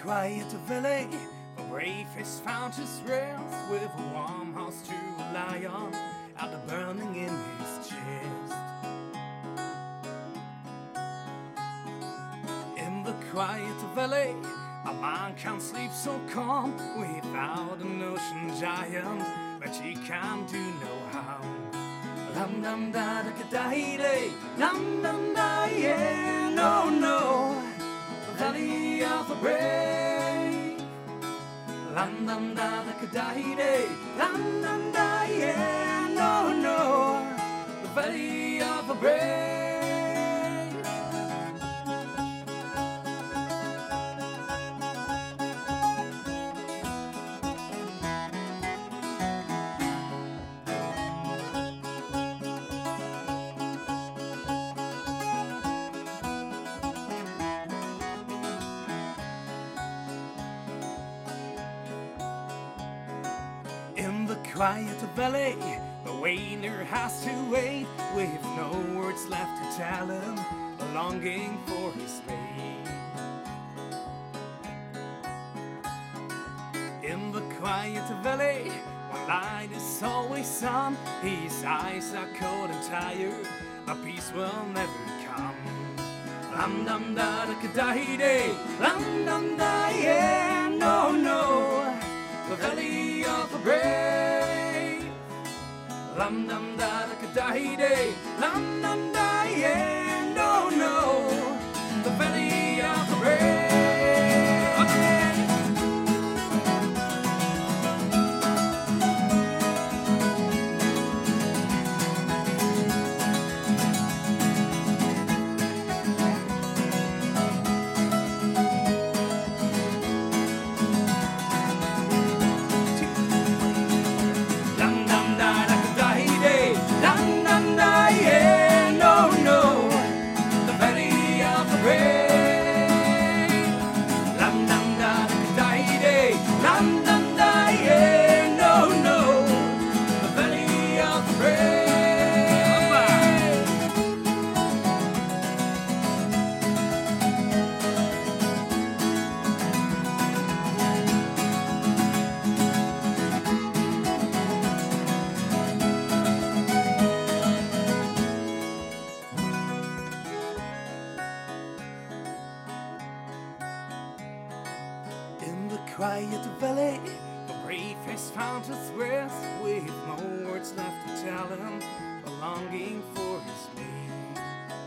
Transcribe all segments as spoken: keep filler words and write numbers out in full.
quiet valley, the brave has found his rest, with a warm house to lie on, and a burning in his chest. In the quiet valley, a man can sleep so calm, without an ocean giant that he can do no harm. Lam dam da da ka da hee day, lam dam da yeah, no no, the valley of the brave. Lam dam da da ka da hee day, lam dam da yeah, no no, the valley of the brave. In the quiet valley, the wainer has to wait, with no words left to tell him, longing for his mate. In the quiet valley, when light is always on, his eyes are cold and tired, but peace will never come. Lam dam da da ka da hee day, lam dam da yeah, no no, the valley of the brave. Lam dam da da ka da hee day, lam dam da yeah, no no, the valley of the brave. In the quiet valley, the brave has found his rest, with no words left to tell him, a longing for his mate.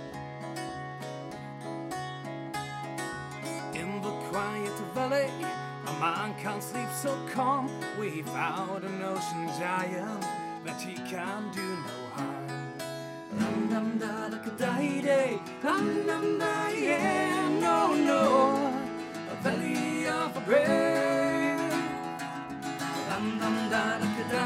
In the quiet valley, a man can sleep so calm, without an ocean giant that he can do no harm. Lam dam da da ka da hee day, lam dam da yeah, no no, the valley of the brave. Lam dam da da ka da